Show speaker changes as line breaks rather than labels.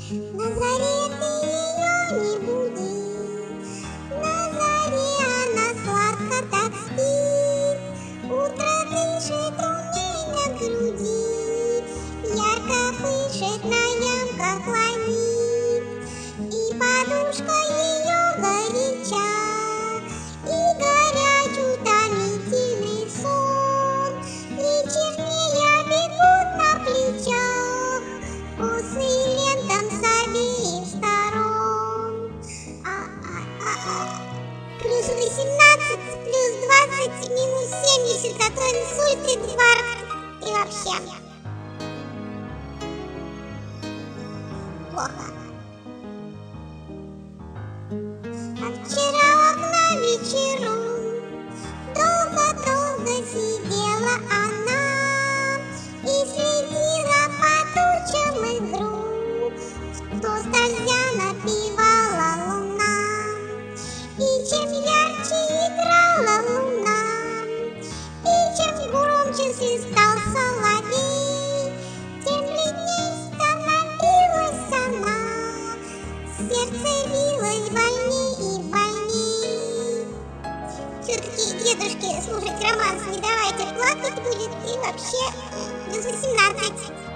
На заре ты ее не буди, на заре она сладко так спит. Утро дышит у ней на груди, ярко пышет на ямках ланит. И подушка ее горяча, и горяч утомительный сон. И чернея бегут на плечах косы лентам с обеих сторон. Плюс 18, плюс 20, минус 70, а то инсульт, инфаркт и вообще плохо. А вчера у окна вечером долго-долго сидела она и следила по тучам игру, что с дождя напевала луна. И чем ярче играла луна, и чем громче свистал соловей, тем бледней становилась она, сердце билось больней и больней. Все-таки, дедушке, слушать романс не давайте, плакать будет, и вообще плюс 18.